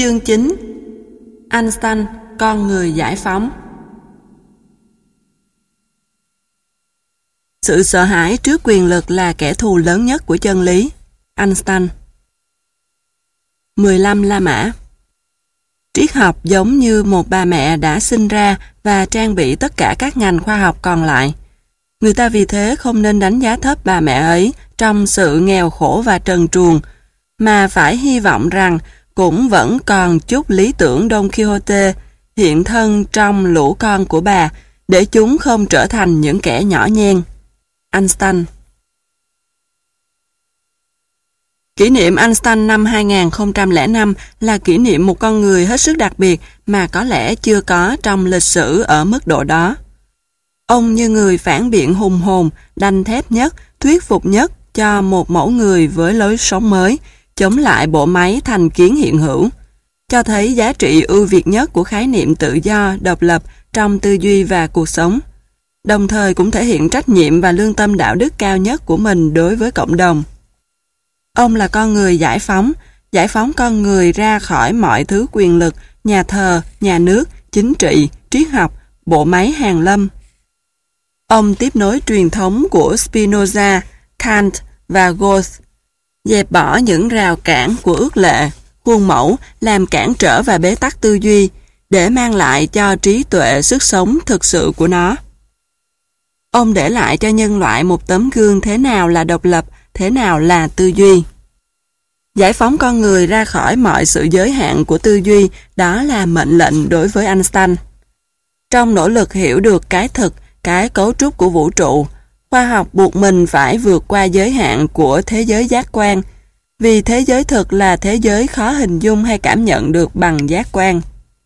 Chương 9. Einstein, con người giải phóng. Sự sợ hãi trước quyền lực là kẻ thù lớn nhất của chân lý. Einstein. 15 La Mã. Triết học giống như một bà mẹ đã sinh ra và trang bị tất cả các ngành khoa học còn lại. Người ta vì thế không nên đánh giá thấp bà mẹ ấy trong sự nghèo khổ và trần truồng, mà phải hy vọng rằng cũng vẫn còn chút lý tưởng Don Quixote hiện thân trong lũ con của bà, để chúng không trở thành những kẻ nhỏ nhen. Einstein. Kỷ niệm Einstein năm 2005 là kỷ niệm một con người hết sức đặc biệt mà có lẽ chưa có trong lịch sử ở mức độ đó. Ông như người phản biện hùng hồn, đanh thép nhất, thuyết phục nhất cho một mẫu người với lối sống mới, chống lại bộ máy thành kiến hiện hữu, cho thấy giá trị ưu việt nhất của khái niệm tự do, độc lập trong tư duy và cuộc sống, đồng thời cũng thể hiện trách nhiệm và lương tâm đạo đức cao nhất của mình đối với cộng đồng. Ông là con người giải phóng con người ra khỏi mọi thứ quyền lực, nhà thờ, nhà nước, chính trị, triết học, bộ máy hàn lâm. Ông tiếp nối truyền thống của Spinoza, Kant và Goethe, dẹp bỏ những rào cản của ước lệ, khuôn mẫu làm cản trở và bế tắc tư duy, để mang lại cho trí tuệ sức sống thực sự của nó. Ông để lại cho nhân loại một tấm gương thế nào là độc lập, thế nào là tư duy. Giải phóng con người ra khỏi mọi sự giới hạn của tư duy, đó là mệnh lệnh đối với Einstein. Trong nỗ lực hiểu được cái thực, cái cấu trúc của vũ trụ, khoa học buộc mình phải vượt qua giới hạn của thế giới giác quan, vì thế giới thực là thế giới khó hình dung hay cảm nhận được bằng giác quan.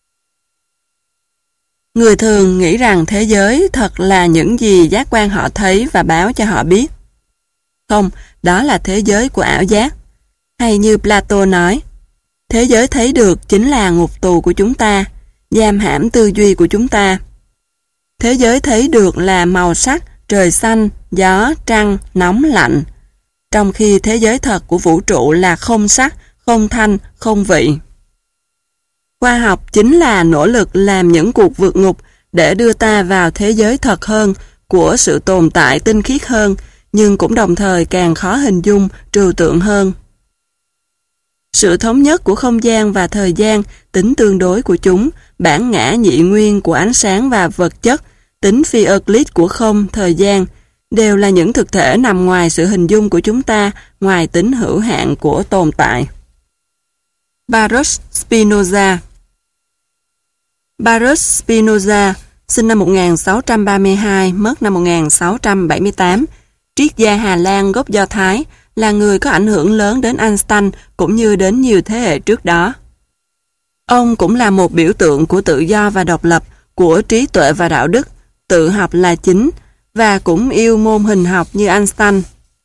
Người thường nghĩ rằng thế giới thật là những gì giác quan họ thấy và báo cho họ biết. Không, đó là thế giới của ảo giác. Hay như Plato nói, thế giới thấy được chính là ngục tù của chúng ta, giam hãm tư duy của chúng ta. Thế giới thấy được là màu sắc, trời xanh, gió, trăng, nóng, lạnh, trong khi thế giới thật của vũ trụ là không sắc, không thanh, không vị. Khoa học chính là nỗ lực làm những cuộc vượt ngục để đưa ta vào thế giới thật hơn của sự tồn tại tinh khiết hơn, nhưng cũng đồng thời càng khó hình dung, trừu tượng hơn. Sự thống nhất của không gian và thời gian, tính tương đối của chúng, bản ngã nhị nguyên của ánh sáng và vật chất, tính phi Euclid của không, thời gian, đều là những thực thể nằm ngoài sự hình dung của chúng ta, ngoài tính hữu hạn của tồn tại. Baruch Spinoza. Baruch Spinoza, sinh năm 1632, mất năm 1678, triết gia Hà Lan gốc Do Thái, là người có ảnh hưởng lớn đến Einstein cũng như đến nhiều thế hệ trước đó. Ông cũng là một biểu tượng của tự do và độc lập, của trí tuệ và đạo đức, tự học là chính, và cũng yêu môn hình học như Einstein.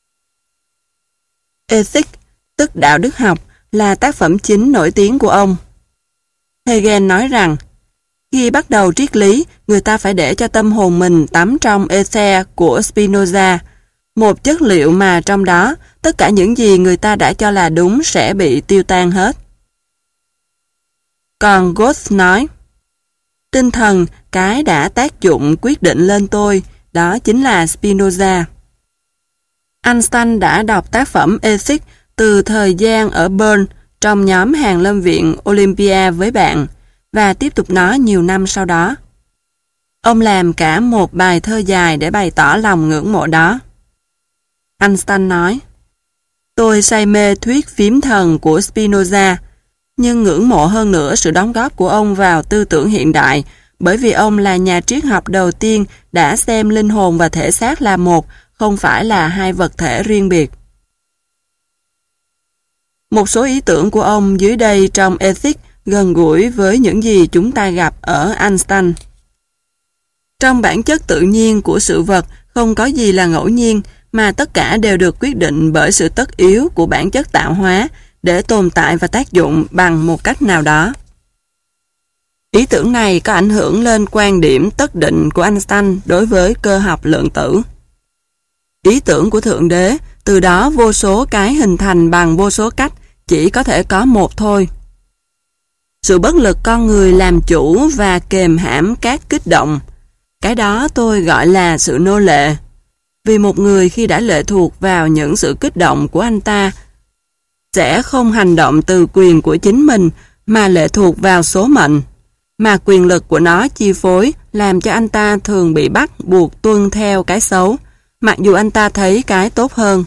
Ethics, tức đạo đức học, là tác phẩm chính nổi tiếng của ông. Hegel nói rằng, khi bắt đầu triết lý, người ta phải để cho tâm hồn mình tắm trong ether của Spinoza, một chất liệu mà trong đó tất cả những gì người ta đã cho là đúng sẽ bị tiêu tan hết. Còn Goethe nói, tinh thần, cái đã tác dụng quyết định lên tôi, đó chính là Spinoza. Einstein đã đọc tác phẩm Ethics từ thời gian ở Bern trong nhóm Hàn Lâm viện Olympia với bạn, và tiếp tục nó nhiều năm sau đó. Ông làm cả một bài thơ dài để bày tỏ lòng ngưỡng mộ đó. Einstein nói, tôi say mê thuyết phím thần của Spinoza, nhưng ngưỡng mộ hơn nữa sự đóng góp của ông vào tư tưởng hiện đại, bởi vì ông là nhà triết học đầu tiên đã xem linh hồn và thể xác là một, không phải là hai vật thể riêng biệt. Một số ý tưởng của ông dưới đây trong Ethics gần gũi với những gì chúng ta gặp ở Einstein. Trong bản chất tự nhiên của sự vật không có gì là ngẫu nhiên, mà tất cả đều được quyết định bởi sự tất yếu của bản chất tạo hóa để tồn tại và tác dụng bằng một cách nào đó. Ý tưởng này có ảnh hưởng lên quan điểm tất định của Einstein đối với cơ học lượng tử. Ý tưởng của Thượng Đế, từ đó vô số cái hình thành bằng vô số cách, chỉ có thể có một thôi. Sự bất lực con người làm chủ và kềm hãm các kích động. Cái đó tôi gọi là sự nô lệ. Vì một người khi đã lệ thuộc vào những sự kích động của anh ta sẽ không hành động từ quyền của chính mình mà lệ thuộc vào số mệnh, mà quyền lực của nó chi phối làm cho anh ta thường bị bắt buộc tuân theo cái xấu, mặc dù anh ta thấy cái tốt hơn.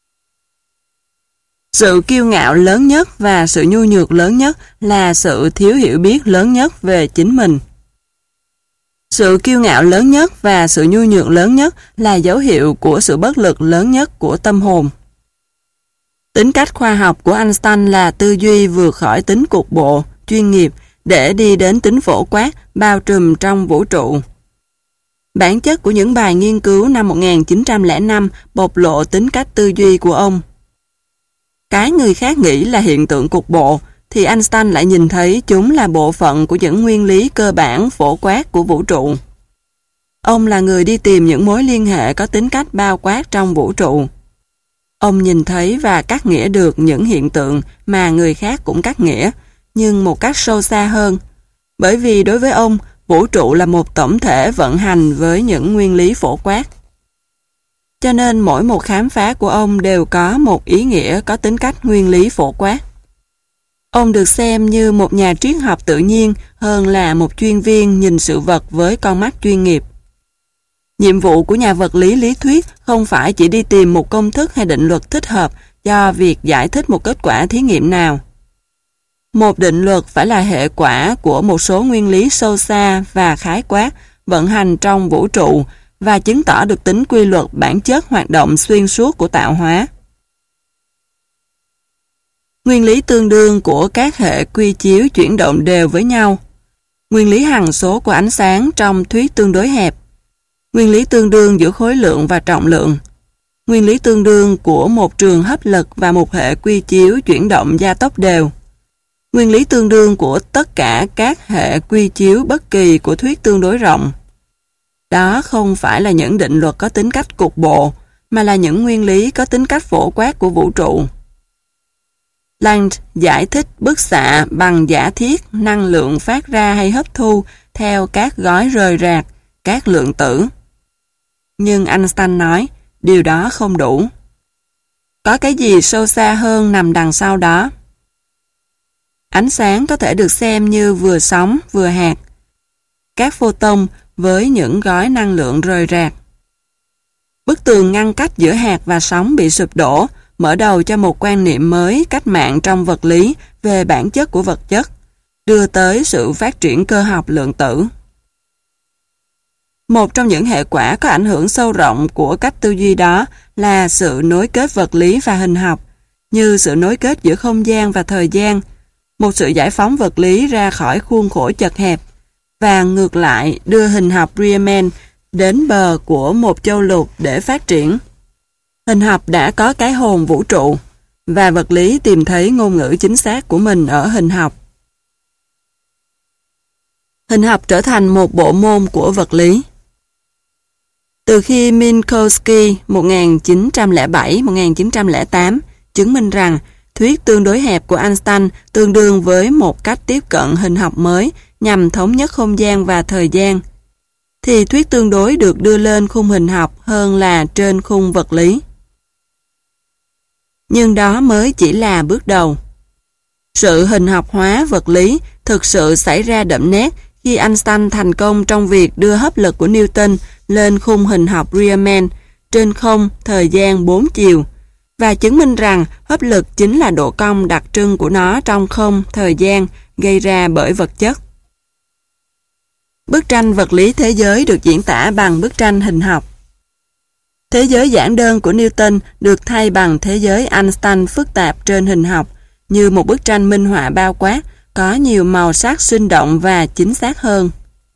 Sự kiêu ngạo lớn nhất và sự nhu nhược lớn nhất là sự thiếu hiểu biết lớn nhất về chính mình. Sự kiêu ngạo lớn nhất và sự nhu nhược lớn nhất là dấu hiệu của sự bất lực lớn nhất của tâm hồn. Tính cách khoa học của Einstein là tư duy vượt khỏi tính cục bộ, chuyên nghiệp để đi đến tính phổ quát, bao trùm trong vũ trụ. Bản chất của những bài nghiên cứu năm 1905 bộc lộ tính cách tư duy của ông. Cái người khác nghĩ là hiện tượng cục bộ, thì Einstein lại nhìn thấy chúng là bộ phận của những nguyên lý cơ bản phổ quát của vũ trụ. Ông là người đi tìm những mối liên hệ có tính cách bao quát trong vũ trụ. Ông nhìn thấy và cắt nghĩa được những hiện tượng mà người khác cũng cắt nghĩa, nhưng một cách sâu xa hơn. Bởi vì đối với ông, vũ trụ là một tổng thể vận hành với những nguyên lý phổ quát. Cho nên mỗi một khám phá của ông đều có một ý nghĩa có tính cách nguyên lý phổ quát. Ông được xem như một nhà triết học tự nhiên hơn là một chuyên viên nhìn sự vật với con mắt chuyên nghiệp. Nhiệm vụ của nhà vật lý lý thuyết không phải chỉ đi tìm một công thức hay định luật thích hợp cho việc giải thích một kết quả thí nghiệm nào. Một định luật phải là hệ quả của một số nguyên lý sâu xa và khái quát vận hành trong vũ trụ và chứng tỏ được tính quy luật bản chất hoạt động xuyên suốt của tạo hóa. Nguyên lý tương đương của các hệ quy chiếu chuyển động đều với nhau. Nguyên lý hằng số của ánh sáng trong thuyết tương đối hẹp. Nguyên lý tương đương giữa khối lượng và trọng lượng. Nguyên lý tương đương của một trường hấp lực và một hệ quy chiếu chuyển động gia tốc đều. Nguyên lý tương đương của tất cả các hệ quy chiếu bất kỳ của thuyết tương đối rộng. Đó không phải là những định luật có tính cách cục bộ, mà là những nguyên lý có tính cách phổ quát của vũ trụ. Planck giải thích bức xạ bằng giả thiết năng lượng phát ra hay hấp thu theo các gói rời rạc, các lượng tử. Nhưng Einstein nói, điều đó không đủ. Có cái gì sâu xa hơn nằm đằng sau đó. Ánh sáng có thể được xem như vừa sóng vừa hạt. Các photon với những gói năng lượng rời rạc. Bức tường ngăn cách giữa hạt và sóng bị sụp đổ, mở đầu cho một quan niệm mới cách mạng trong vật lý về bản chất của vật chất, đưa tới sự phát triển cơ học lượng tử. Một trong những hệ quả có ảnh hưởng sâu rộng của cách tư duy đó là sự nối kết vật lý và hình học, như sự nối kết giữa không gian và thời gian, một sự giải phóng vật lý ra khỏi khuôn khổ chật hẹp, và ngược lại đưa hình học Riemann đến bờ của một châu lục để phát triển. Hình học đã có cái hồn vũ trụ, và vật lý tìm thấy ngôn ngữ chính xác của mình ở hình học. Hình học trở thành một bộ môn của vật lý. Từ khi Minkowski 1907-1908 chứng minh rằng thuyết tương đối hẹp của Einstein tương đương với một cách tiếp cận hình học mới nhằm thống nhất không gian và thời gian, thì thuyết tương đối được đưa lên khung hình học hơn là trên khung vật lý. Nhưng đó mới chỉ là bước đầu. Sự hình học hóa vật lý thực sự xảy ra đậm nét khi Einstein thành công trong việc đưa hấp lực của Newton lên khung hình học Riemann trên không thời gian 4 chiều và chứng minh rằng hấp lực chính là độ cong đặc trưng của nó trong không thời gian gây ra bởi vật chất. Bức tranh vật lý thế giới được diễn tả bằng bức tranh hình học. Thế giới giản đơn của Newton được thay bằng thế giới Einstein phức tạp trên hình học, như một bức tranh minh họa bao quát, có nhiều màu sắc sinh động và chính xác hơn.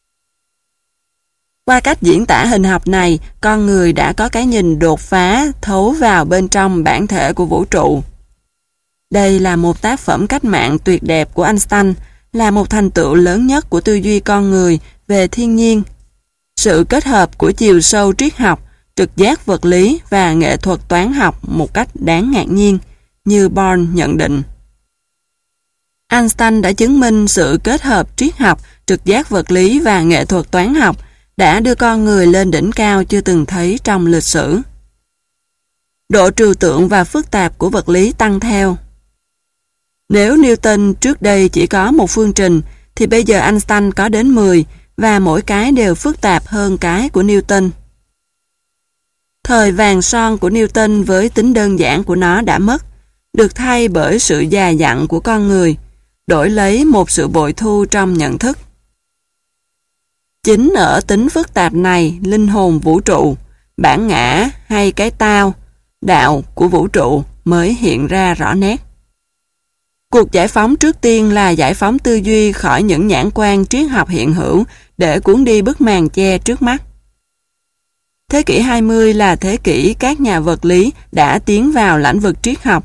Qua cách diễn tả hình học này, con người đã có cái nhìn đột phá thấu vào bên trong bản thể của vũ trụ. Đây là một tác phẩm cách mạng tuyệt đẹp của Einstein, là một thành tựu lớn nhất của tư duy con người về thiên nhiên. Sự kết hợp của chiều sâu triết học, trực giác vật lý và nghệ thuật toán học một cách đáng ngạc nhiên, như Bohr nhận định. Einstein đã chứng minh sự kết hợp triết học, trực giác vật lý và nghệ thuật toán học đã đưa con người lên đỉnh cao chưa từng thấy trong lịch sử. Độ trừu tượng và phức tạp của vật lý tăng theo. Nếu Newton trước đây chỉ có một phương trình, thì bây giờ Einstein có đến 10 và mỗi cái đều phức tạp hơn cái của Newton. Thời vàng son của Newton với tính đơn giản của nó đã mất, được thay bởi sự già dặn của con người, đổi lấy một sự bội thu trong nhận thức. Chính ở tính phức tạp này, linh hồn vũ trụ, bản ngã hay cái tao, đạo của vũ trụ mới hiện ra rõ nét. Cuộc giải phóng trước tiên là giải phóng tư duy khỏi những nhãn quan triết học hiện hữu để cuốn đi bức màn che trước mắt. Thế kỷ 20 là thế kỷ các nhà vật lý đã tiến vào lĩnh vực triết học.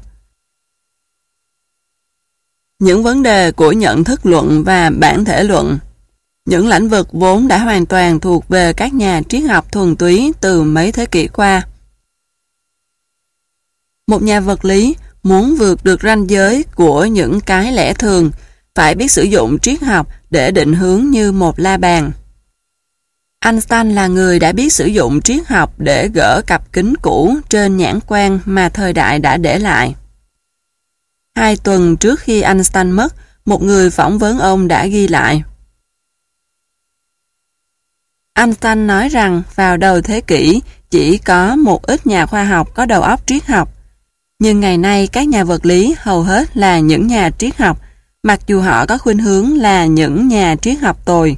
Những vấn đề của nhận thức luận và bản thể luận, những lĩnh vực vốn đã hoàn toàn thuộc về các nhà triết học thuần túy từ mấy thế kỷ qua. Một nhà vật lý muốn vượt được ranh giới của những cái lẽ thường, phải biết sử dụng triết học để định hướng như một la bàn. Einstein là người đã biết sử dụng triết học để gỡ cặp kính cũ trên nhãn quan mà thời đại đã để lại. 2 tuần trước khi Einstein mất, một người phỏng vấn ông đã ghi lại. Einstein nói rằng vào đầu thế kỷ chỉ có một ít nhà khoa học có đầu óc triết học. Nhưng ngày nay các nhà vật lý hầu hết là những nhà triết học, mặc dù họ có khuynh hướng là những nhà triết học tồi.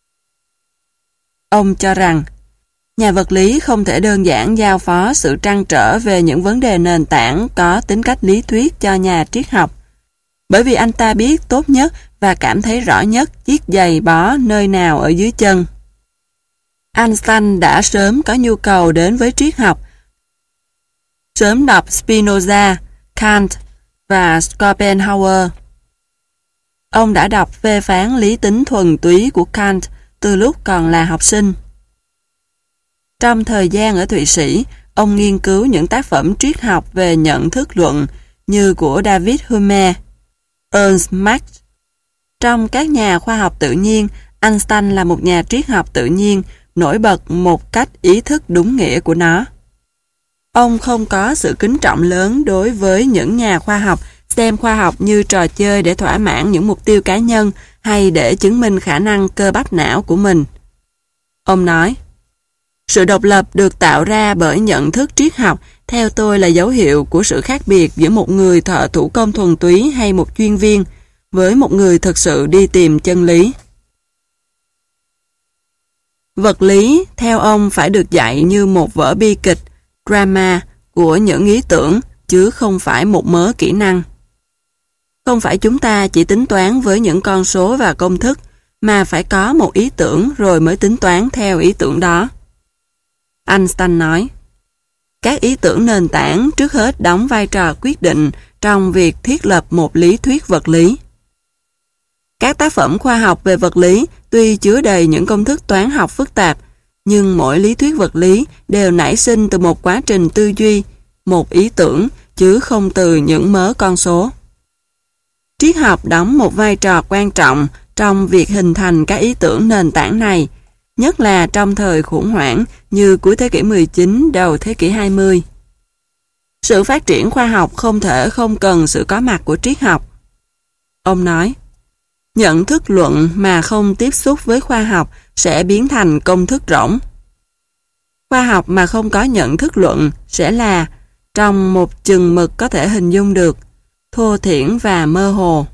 Ông cho rằng, nhà vật lý không thể đơn giản giao phó sự trăn trở về những vấn đề nền tảng có tính cách lý thuyết cho nhà triết học, bởi vì anh ta biết tốt nhất và cảm thấy rõ nhất chiếc giày bó nơi nào ở dưới chân. Einstein đã sớm có nhu cầu đến với triết học, sớm đọc Spinoza, Kant và Schopenhauer. Ông đã đọc phê phán lý tính thuần túy của Kant từ lúc còn là học sinh. Trong thời gian ở Thụy Sĩ, ông nghiên cứu những tác phẩm triết học về nhận thức luận như của David Hume, Ernst Mach. Trong các nhà khoa học tự nhiên, Einstein là một nhà triết học tự nhiên nổi bật một cách ý thức đúng nghĩa của nó. Ông không có sự kính trọng lớn đối với những nhà khoa học xem khoa học như trò chơi để thỏa mãn những mục tiêu cá nhân hay để chứng minh khả năng cơ bắp não của mình. Ông nói, sự độc lập được tạo ra bởi nhận thức triết học theo tôi là dấu hiệu của sự khác biệt giữa một người thợ thủ công thuần túy hay một chuyên viên với một người thực sự đi tìm chân lý. Vật lý, theo ông, phải được dạy như một vở bi kịch, drama của những ý tưởng, chứ không phải một mớ kỹ năng. Không phải chúng ta chỉ tính toán với những con số và công thức, mà phải có một ý tưởng rồi mới tính toán theo ý tưởng đó. Einstein nói, các ý tưởng nền tảng trước hết đóng vai trò quyết định trong việc thiết lập một lý thuyết vật lý. Các tác phẩm khoa học về vật lý tuy chứa đầy những công thức toán học phức tạp, nhưng mỗi lý thuyết vật lý đều nảy sinh từ một quá trình tư duy, một ý tưởng, chứ không từ những mớ con số. Triết học đóng một vai trò quan trọng trong việc hình thành các ý tưởng nền tảng này, nhất là trong thời khủng hoảng như cuối thế kỷ 19, đầu thế kỷ 20. Sự phát triển khoa học không thể không cần sự có mặt của triết học. Ông nói, nhận thức luận mà không tiếp xúc với khoa học sẽ biến thành công thức rỗng. Khoa học mà không có nhận thức luận sẽ là, trong một chừng mực có thể hình dung được, thô thiển và mơ hồ.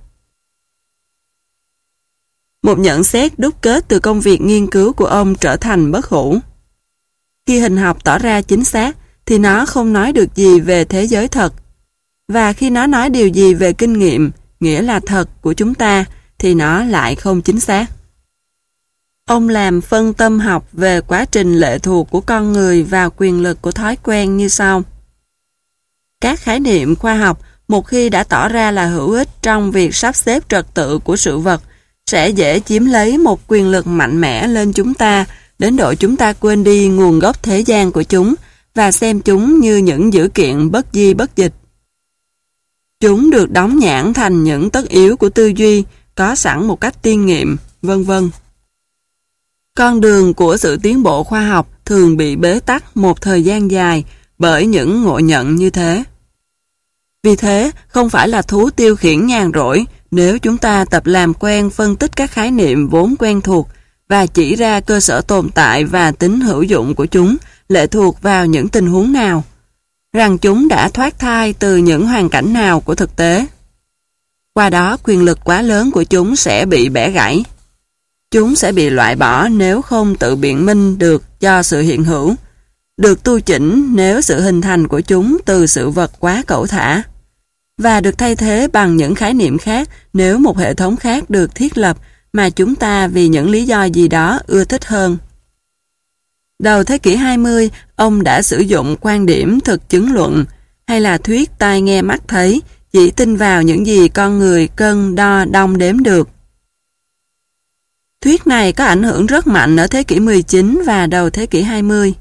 Một nhận xét đúc kết từ công việc nghiên cứu của ông trở thành bất hủ. Khi hình học tỏ ra chính xác, thì nó không nói được gì về thế giới thật. Và khi nó nói điều gì về kinh nghiệm, nghĩa là thật của chúng ta, thì nó lại không chính xác. Ông làm phân tâm học về quá trình lệ thuộc của con người vào quyền lực của thói quen như sau. Các khái niệm khoa học, một khi đã tỏ ra là hữu ích trong việc sắp xếp trật tự của sự vật, sẽ dễ chiếm lấy một quyền lực mạnh mẽ lên chúng ta, đến độ chúng ta quên đi nguồn gốc thế gian của chúng và xem chúng như những dữ kiện bất di bất dịch. Chúng được đóng nhãn thành những tất yếu của tư duy, có sẵn một cách tiên nghiệm, vân vân. Con đường của sự tiến bộ khoa học thường bị bế tắc một thời gian dài bởi những ngộ nhận như thế. Vì thế, không phải là thú tiêu khiển nhàn rỗi nếu chúng ta tập làm quen phân tích các khái niệm vốn quen thuộc và chỉ ra cơ sở tồn tại và tính hữu dụng của chúng lệ thuộc vào những tình huống nào, rằng chúng đã thoát thai từ những hoàn cảnh nào của thực tế. Qua đó, quyền lực quá lớn của chúng sẽ bị bẻ gãy. Chúng sẽ bị loại bỏ nếu không tự biện minh được cho sự hiện hữu, được tu chỉnh nếu sự hình thành của chúng từ sự vật quá cẩu thả, và được thay thế bằng những khái niệm khác nếu một hệ thống khác được thiết lập mà chúng ta vì những lý do gì đó ưa thích hơn. Đầu thế kỷ 20, ông đã sử dụng quan điểm thực chứng luận, hay là thuyết tai nghe mắt thấy, chỉ tin vào những gì con người cân đo đong đếm được. Thuyết này có ảnh hưởng rất mạnh ở thế kỷ 19 và đầu thế kỷ 20.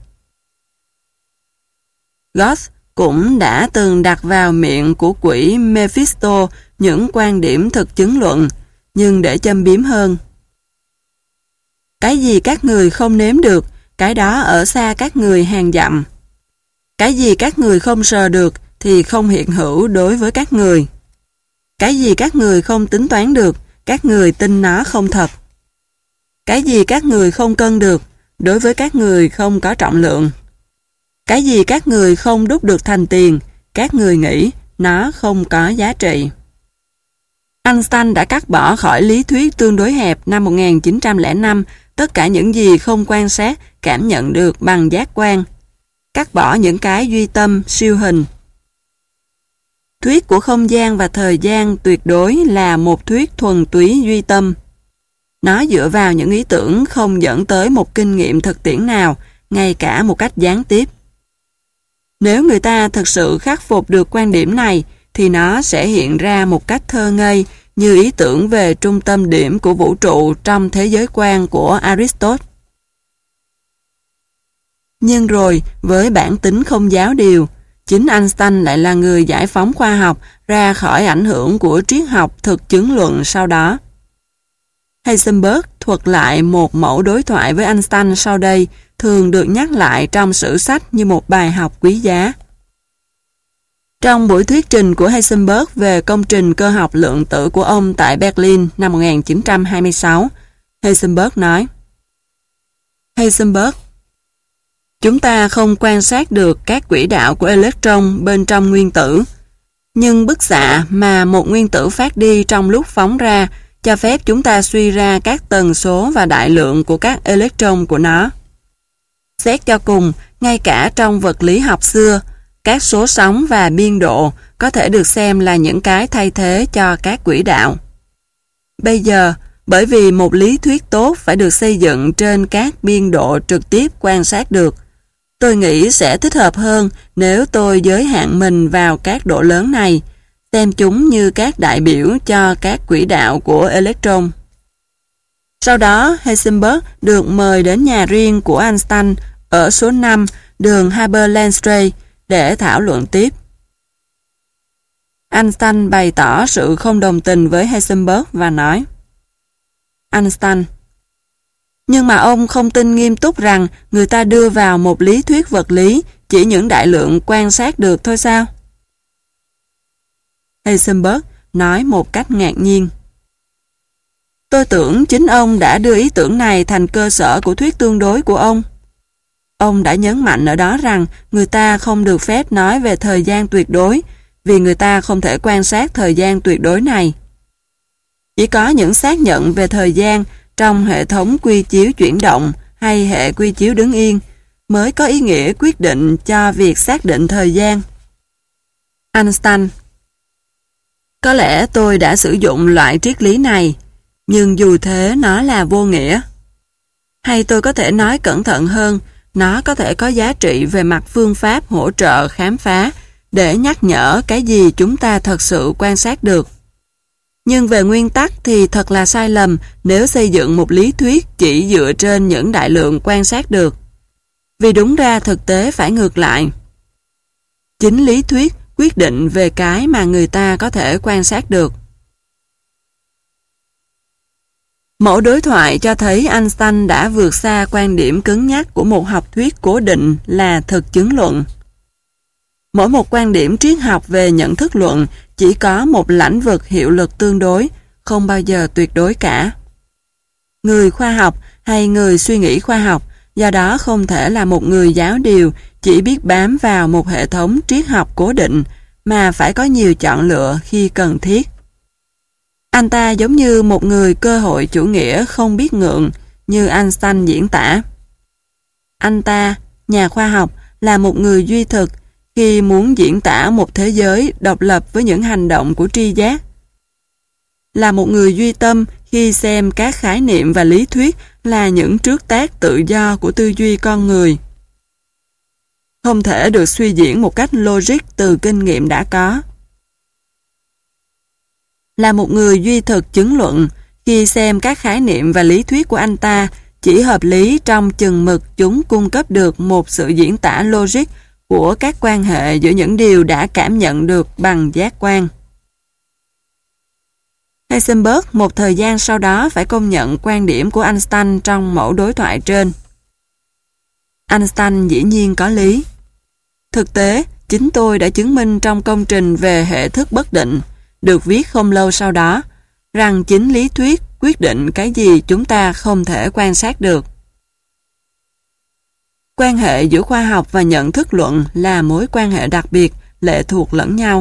Goethe cũng đã từng đặt vào miệng của quỷ Mephisto những quan điểm thực chứng luận, nhưng để châm biếm hơn. Cái gì các người không nếm được, cái đó ở xa các người hàng dặm. Cái gì các người không sờ được thì không hiện hữu đối với các người. Cái gì các người không tính toán được, các người tin nó không thật. Cái gì các người không cân được, đối với các người không có trọng lượng. Cái gì các người không đúc được thành tiền, các người nghĩ nó không có giá trị. Einstein đã cắt bỏ khỏi lý thuyết tương đối hẹp năm 1905 tất cả những gì không quan sát, cảm nhận được bằng giác quan. Cắt bỏ những cái duy tâm, siêu hình. Thuyết của không gian và thời gian tuyệt đối là một thuyết thuần túy duy tâm. Nó dựa vào những ý tưởng không dẫn tới một kinh nghiệm thực tiễn nào, ngay cả một cách gián tiếp. Nếu người ta thực sự khắc phục được quan điểm này, thì nó sẽ hiện ra một cách thơ ngây như ý tưởng về trung tâm điểm của vũ trụ trong thế giới quan của Aristotle. Nhưng rồi, với bản tính không giáo điều, chính Einstein lại là người giải phóng khoa học ra khỏi ảnh hưởng của triết học thực chứng luận sau đó. Heisenberg thuật lại một mẫu đối thoại với Einstein sau đây thường được nhắc lại trong sử sách như một bài học quý giá. Trong buổi thuyết trình của Heisenberg về công trình cơ học lượng tử của ông tại Berlin năm 1926, Heisenberg nói: Heisenberg, chúng ta không quan sát được các quỹ đạo của electron bên trong nguyên tử, nhưng bức xạ mà một nguyên tử phát đi trong lúc phóng ra cho phép chúng ta suy ra các tần số và đại lượng của các electron của nó. Xét cho cùng, ngay cả trong vật lý học xưa, các số sóng và biên độ có thể được xem là những cái thay thế cho các quỹ đạo. Bây giờ, bởi vì một lý thuyết tốt phải được xây dựng trên các biên độ trực tiếp quan sát được, tôi nghĩ sẽ thích hợp hơn nếu tôi giới hạn mình vào các độ lớn này, xem chúng như các đại biểu cho các quỹ đạo của electron. Sau đó, Heisenberg được mời đến nhà riêng của Einstein ở số 5 đường Haber-Landstrasse để thảo luận tiếp. Einstein bày tỏ sự không đồng tình với Heisenberg và nói: Einstein, nhưng mà ông không tin nghiêm túc rằng người ta đưa vào một lý thuyết vật lý chỉ những đại lượng quan sát được thôi sao? Heisenberg nói một cách ngạc nhiên: Tôi tưởng chính ông đã đưa ý tưởng này thành cơ sở của thuyết tương đối của ông. Ông đã nhấn mạnh ở đó rằng người ta không được phép nói về thời gian tuyệt đối vì người ta không thể quan sát thời gian tuyệt đối này. Chỉ có những xác nhận về thời gian trong hệ thống quy chiếu chuyển động hay hệ quy chiếu đứng yên mới có ý nghĩa quyết định cho việc xác định thời gian. Einstein: Có lẽ tôi đã sử dụng loại triết lý này, nhưng dù thế nó là vô nghĩa. Hay tôi có thể nói cẩn thận hơn, nó có thể có giá trị về mặt phương pháp hỗ trợ khám phá để nhắc nhở cái gì chúng ta thật sự quan sát được. Nhưng về nguyên tắc thì thật là sai lầm nếu xây dựng một lý thuyết chỉ dựa trên những đại lượng quan sát được. Vì đúng ra thực tế phải ngược lại. Chính lý thuyết quyết định về cái mà người ta có thể quan sát được. Mẫu đối thoại cho thấy Einstein đã vượt xa quan điểm cứng nhắc của một học thuyết cố định là thực chứng luận. Mỗi một quan điểm triết học về nhận thức luận chỉ có một lãnh vực hiệu lực tương đối, không bao giờ tuyệt đối cả. Người khoa học hay người suy nghĩ khoa học do đó không thể là một người giáo điều chỉ biết bám vào một hệ thống triết học cố định mà phải có nhiều chọn lựa khi cần thiết. Anh ta giống như một người cơ hội chủ nghĩa không biết ngượng như Einstein diễn tả. Anh ta, nhà khoa học, là một người duy thực khi muốn diễn tả một thế giới độc lập với những hành động của tri giác. Là một người duy tâm khi xem các khái niệm và lý thuyết là những trước tác tự do của tư duy con người. Không thể được suy diễn một cách logic từ kinh nghiệm đã có. Là một người duy thực chứng luận khi xem các khái niệm và lý thuyết của anh ta chỉ hợp lý trong chừng mực chúng cung cấp được một sự diễn tả logic của các quan hệ giữa những điều đã cảm nhận được bằng giác quan. Heisenberg một thời gian sau đó phải công nhận quan điểm của Einstein trong mẫu đối thoại trên. Einstein dĩ nhiên có lý. Thực tế, chính tôi đã chứng minh trong công trình về hệ thức bất định, được viết không lâu sau đó, rằng chính lý thuyết quyết định cái gì chúng ta không thể quan sát được. Quan hệ giữa khoa học và nhận thức luận là mối quan hệ đặc biệt, lệ thuộc lẫn nhau.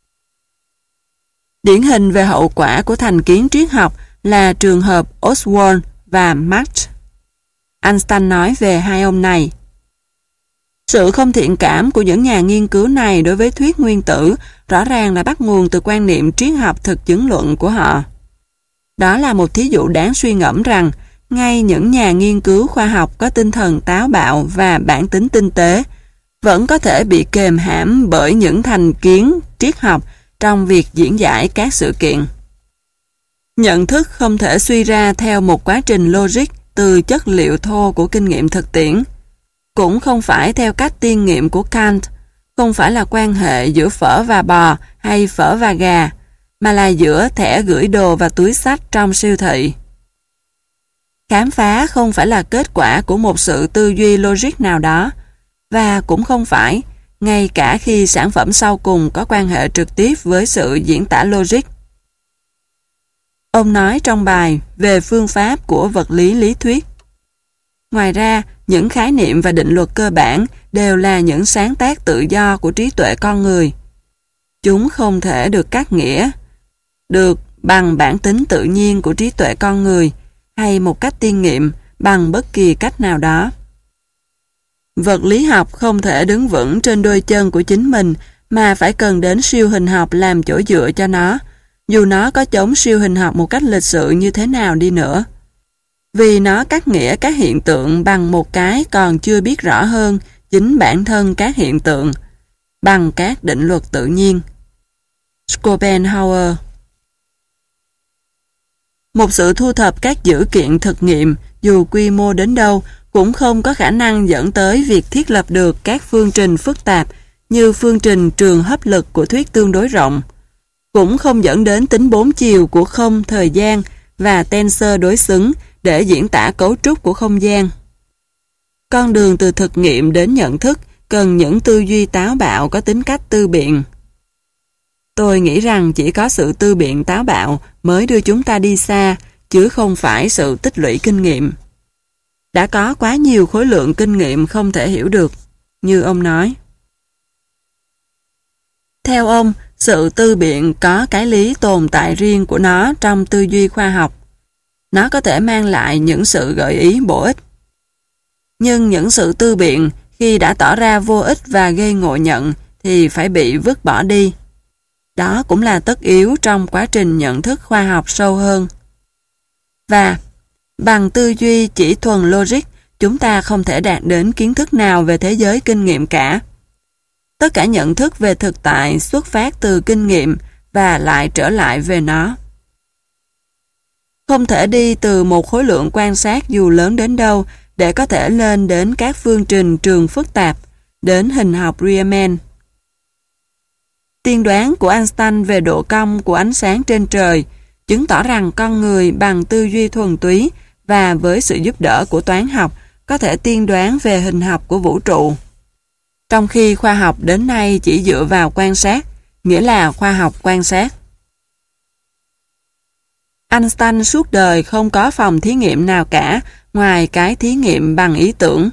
Điển hình về hậu quả của thành kiến triết học là trường hợp Oswald và Mach. Einstein nói về hai ông này. Sự không thiện cảm của những nhà nghiên cứu này đối với thuyết nguyên tử rõ ràng là bắt nguồn từ quan niệm triết học thực chứng luận của họ. Đó là một thí dụ đáng suy ngẫm rằng ngay những nhà nghiên cứu khoa học có tinh thần táo bạo và bản tính tinh tế vẫn có thể bị kềm hãm bởi những thành kiến triết học trong việc diễn giải các sự kiện. Nhận thức không thể suy ra theo một quá trình logic từ chất liệu thô của kinh nghiệm thực tiễn, cũng không phải theo cách tiên nghiệm của Kant, không phải là quan hệ giữa phở và bò hay phở và gà, mà là giữa thẻ gửi đồ và túi xách trong siêu thị. Khám phá không phải là kết quả của một sự tư duy logic nào đó, và cũng không phải, ngay cả khi sản phẩm sau cùng có quan hệ trực tiếp với sự diễn tả logic. Ông nói trong bài về phương pháp của vật lý lý thuyết. Ngoài ra, những khái niệm và định luật cơ bản đều là những sáng tác tự do của trí tuệ con người. Chúng không thể được cắt nghĩa được bằng bản tính tự nhiên của trí tuệ con người hay một cách tiên nghiệm bằng bất kỳ cách nào đó. Vật lý học không thể đứng vững trên đôi chân của chính mình mà phải cần đến siêu hình học làm chỗ dựa cho nó, dù nó có chống siêu hình học một cách lịch sự như thế nào đi nữa. Vì nó cắt nghĩa các hiện tượng bằng một cái còn chưa biết rõ hơn chính bản thân các hiện tượng, bằng các định luật tự nhiên. Schopenhauer. Một sự thu thập các dữ kiện thực nghiệm, dù quy mô đến đâu, cũng không có khả năng dẫn tới việc thiết lập được các phương trình phức tạp như phương trình trường hấp lực của thuyết tương đối rộng, cũng không dẫn đến tính bốn chiều của không thời gian và tensor đối xứng để diễn tả cấu trúc của không gian. Con đường từ thực nghiệm đến nhận thức cần những tư duy táo bạo có tính cách tư biện. Tôi nghĩ rằng chỉ có sự tư biện táo bạo mới đưa chúng ta đi xa, chứ không phải sự tích lũy kinh nghiệm. Đã có quá nhiều khối lượng kinh nghiệm không thể hiểu được, như ông nói. Theo ông, sự tư biện có cái lý tồn tại riêng của nó trong tư duy khoa học. Nó có thể mang lại những sự gợi ý bổ ích. Nhưng những sự tư biện khi đã tỏ ra vô ích và gây ngộ nhận thì phải bị vứt bỏ đi. Đó cũng là tất yếu trong quá trình nhận thức khoa học sâu hơn. Và bằng tư duy chỉ thuần logic, chúng ta không thể đạt đến kiến thức nào về thế giới kinh nghiệm cả. Tất cả nhận thức về thực tại xuất phát từ kinh nghiệm và lại trở lại về nó. Không thể đi từ một khối lượng quan sát dù lớn đến đâu để có thể lên đến các phương trình trường phức tạp, đến hình học Riemann. Tiên đoán của Einstein về độ cong của ánh sáng trên trời chứng tỏ rằng con người bằng tư duy thuần túy và với sự giúp đỡ của toán học có thể tiên đoán về hình học của vũ trụ. Trong khi khoa học đến nay chỉ dựa vào quan sát, nghĩa là khoa học quan sát. Einstein suốt đời không có phòng thí nghiệm nào cả ngoài cái thí nghiệm bằng ý tưởng.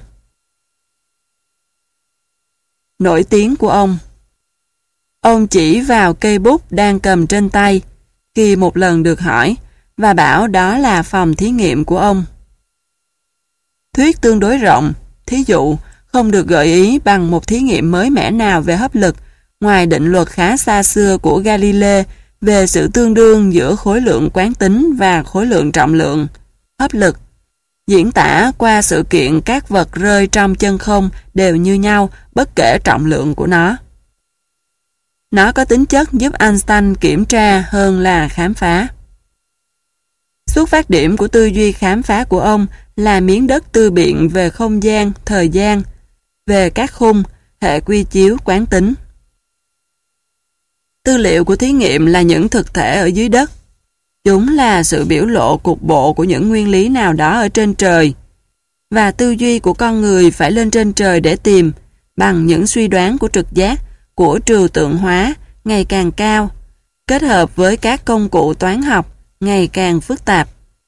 Nổi tiếng của ông chỉ vào cây bút đang cầm trên tay khi một lần được hỏi và bảo đó là phòng thí nghiệm của ông. Thuyết tương đối rộng, thí dụ, không được gợi ý bằng một thí nghiệm mới mẻ nào về hấp lực ngoài định luật khá xa xưa của Galilei về sự tương đương giữa khối lượng quán tính và khối lượng trọng lượng, hấp lực, diễn tả qua sự kiện các vật rơi trong chân không đều như nhau bất kể trọng lượng của nó. Nó có tính chất giúp Einstein kiểm tra hơn là khám phá. Xuất phát điểm của tư duy khám phá của ông là miếng đất tư biện về không gian, thời gian, về các khung, hệ quy chiếu quán tính. Tư liệu của thí nghiệm là những thực thể ở dưới đất. Chúng là sự biểu lộ cục bộ của những nguyên lý nào đó ở trên trời. Và tư duy của con người phải lên trên trời để tìm, bằng những suy đoán của trực giác, của trừu tượng hóa, ngày càng cao, kết hợp với các công cụ toán học, ngày càng phức tạp.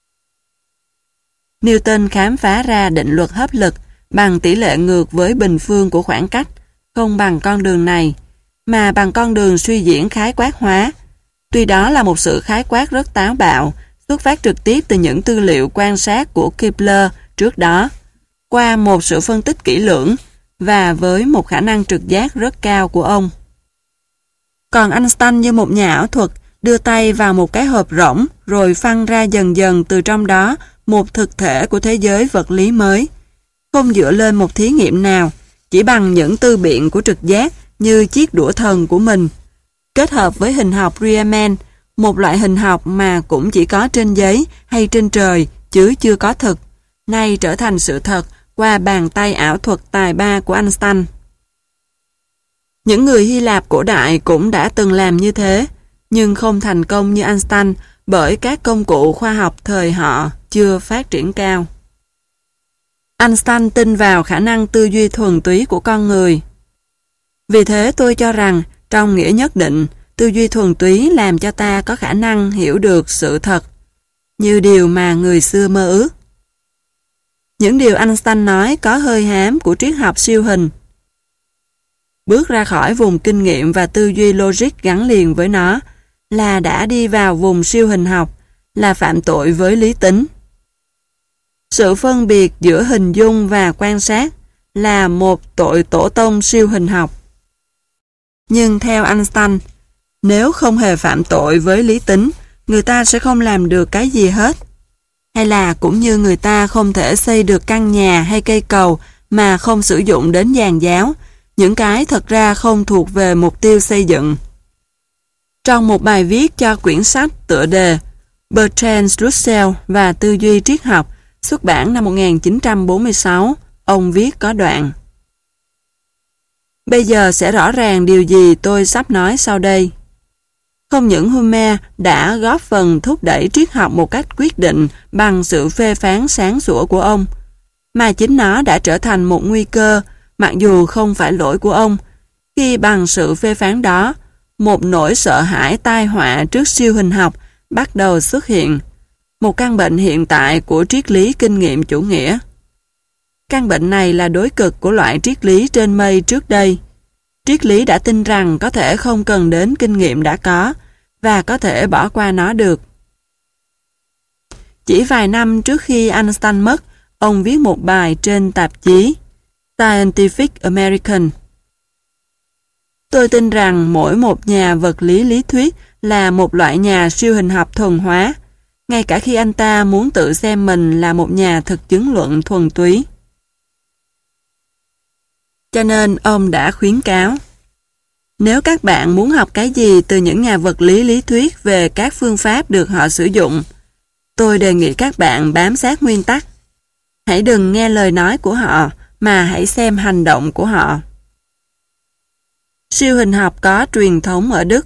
Newton khám phá ra định luật hấp lực bằng tỷ lệ ngược với bình phương của khoảng cách, không bằng con đường này, mà bằng con đường suy diễn khái quát hóa. Tuy đó là một sự khái quát rất táo bạo, xuất phát trực tiếp từ những tư liệu quan sát của Kepler trước đó, qua một sự phân tích kỹ lưỡng và với một khả năng trực giác rất cao của ông. Còn Einstein như một nhà ảo thuật, đưa tay vào một cái hộp rỗng rồi phăng ra dần dần từ trong đó một thực thể của thế giới vật lý mới. Không dựa lên một thí nghiệm nào, chỉ bằng những tư biện của trực giác như chiếc đũa thần của mình, kết hợp với hình học Riemann, một loại hình học mà cũng chỉ có trên giấy hay trên trời chứ chưa có thực, nay trở thành sự thật qua bàn tay ảo thuật tài ba của Einstein. Những người Hy Lạp cổ đại cũng đã từng làm như thế, nhưng không thành công như Einstein bởi các công cụ khoa học thời họ chưa phát triển cao. Einstein tin vào khả năng tư duy thuần túy của con người. Vì thế tôi cho rằng, trong nghĩa nhất định, tư duy thuần túy làm cho ta có khả năng hiểu được sự thật, như điều mà người xưa mơ ước. Những điều Einstein nói có hơi hám của triết học siêu hình. Bước ra khỏi vùng kinh nghiệm và tư duy logic gắn liền với nó là đã đi vào vùng siêu hình học, là phạm tội với lý tính. Sự phân biệt giữa hình dung và quan sát là một tội tổ tông siêu hình học. Nhưng theo Einstein, nếu không hề phạm tội với lý tính, người ta sẽ không làm được cái gì hết. Hay là cũng như người ta không thể xây được căn nhà hay cây cầu mà không sử dụng đến giàn giáo, những cái thật ra không thuộc về mục tiêu xây dựng. Trong một bài viết cho quyển sách tựa đề Bertrand Russell và tư duy triết học, xuất bản năm 1946, ông viết có đoạn: Bây giờ sẽ rõ ràng điều gì tôi sắp nói sau đây. Không những Hume đã góp phần thúc đẩy triết học một cách quyết định bằng sự phê phán sáng sủa của ông, mà chính nó đã trở thành một nguy cơ, mặc dù không phải lỗi của ông, khi bằng sự phê phán đó, một nỗi sợ hãi tai họa trước siêu hình học bắt đầu xuất hiện, một căn bệnh hiện tại của triết lý kinh nghiệm chủ nghĩa. Căn bệnh này là đối cực của loại triết lý trên mây trước đây. Triết lý đã tin rằng có thể không cần đến kinh nghiệm đã có và có thể bỏ qua nó được. Chỉ vài năm trước khi Einstein mất, ông viết một bài trên tạp chí Scientific American. Tôi tin rằng mỗi một nhà vật lý lý thuyết là một loại nhà siêu hình học thuần hóa, ngay cả khi anh ta muốn tự xem mình là một nhà thực chứng luận thuần túy. Cho nên ông đã khuyến cáo, nếu các bạn muốn học cái gì từ những nhà vật lý lý thuyết về các phương pháp được họ sử dụng, tôi đề nghị các bạn bám sát nguyên tắc. Hãy đừng nghe lời nói của họ, mà hãy xem hành động của họ. Siêu hình học có truyền thống ở Đức.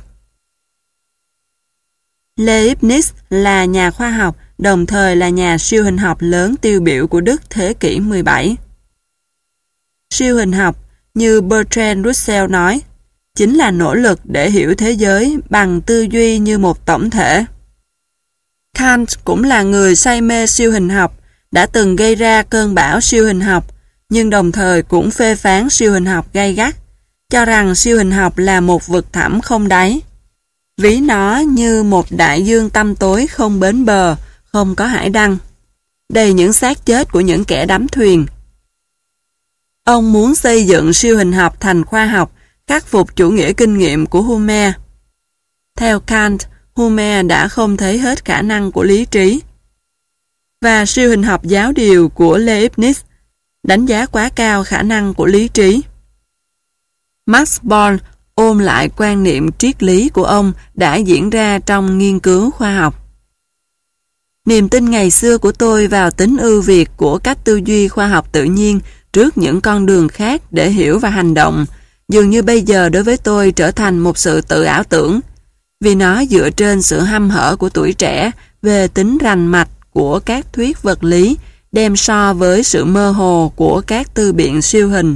Leibniz là nhà khoa học, đồng thời là nhà siêu hình học lớn tiêu biểu của Đức thế kỷ 17. Siêu hình học, như Bertrand Russell nói, chính là nỗ lực để hiểu thế giới bằng tư duy như một tổng thể. Kant cũng là người say mê siêu hình học, đã từng gây ra cơn bão siêu hình học, nhưng đồng thời cũng phê phán siêu hình học gay gắt, cho rằng siêu hình học là một vực thẳm không đáy. Ví nó như một đại dương tăm tối không bến bờ, không có hải đăng, đầy những xác chết của những kẻ đắm thuyền. Ông muốn xây dựng siêu hình học thành khoa học, khắc phục chủ nghĩa kinh nghiệm của Hume. Theo Kant, Hume đã không thấy hết khả năng của lý trí. Và siêu hình học giáo điều của Leibniz đánh giá quá cao khả năng của lý trí. Max Born ôm lại quan niệm triết lý của ông đã diễn ra trong nghiên cứu khoa học. Niềm tin ngày xưa của tôi vào tính ưu việt của cách tư duy khoa học tự nhiên trước những con đường khác để hiểu và hành động, dường như bây giờ đối với tôi trở thành một sự tự ảo tưởng, vì nó dựa trên sự hăm hở của tuổi trẻ về tính rành mạch của các thuyết vật lý đem so với sự mơ hồ của các tư biện siêu hình.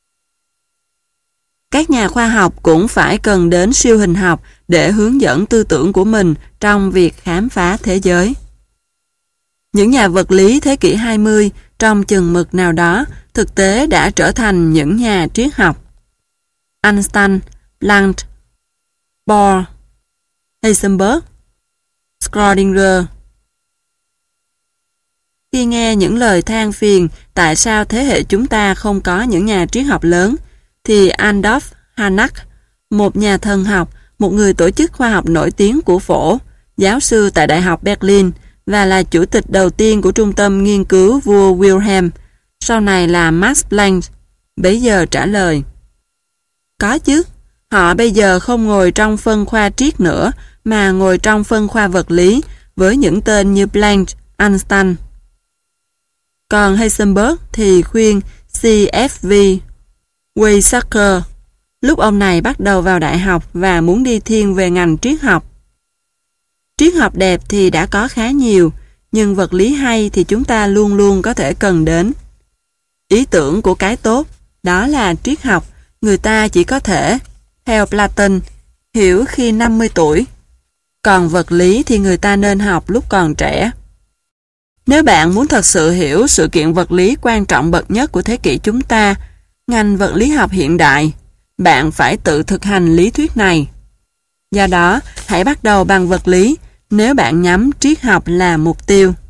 Các nhà khoa học cũng phải cần đến siêu hình học để hướng dẫn tư tưởng của mình trong việc khám phá thế giới. Những nhà vật lý thế kỷ 20 trong chừng mực nào đó thực tế đã trở thành những nhà triết học. Einstein, Planck, Bohr, Heisenberg, Schrödinger. Khi nghe những lời than phiền tại sao thế hệ chúng ta không có những nhà triết học lớn, thì Adolf Harnack, một nhà thần học, một người tổ chức khoa học nổi tiếng của Phổ, giáo sư tại Đại học Berlin và là chủ tịch đầu tiên của trung tâm nghiên cứu vua Wilhelm, sau này là Max Planck, bấy giờ trả lời: có chứ, họ bây giờ không ngồi trong phân khoa triết nữa, mà ngồi trong phân khoa vật lý với những tên như Planck, Einstein. Còn Heisenberg thì khuyên C.F.V. Weizsäcker, lúc ông này bắt đầu vào đại học và muốn đi thiên về ngành triết học. Triết học đẹp thì đã có khá nhiều, nhưng vật lý hay thì chúng ta luôn luôn có thể cần đến. Ý tưởng của cái tốt, đó là triết học, người ta chỉ có thể, theo Platon, hiểu khi 50 tuổi. Còn vật lý thì người ta nên học lúc còn trẻ. Nếu bạn muốn thật sự hiểu sự kiện vật lý quan trọng bậc nhất của thế kỷ chúng ta, ngành vật lý học hiện đại, bạn phải tự thực hành lý thuyết này. Do đó, hãy bắt đầu bằng vật lý nếu bạn nhắm triết học là mục tiêu.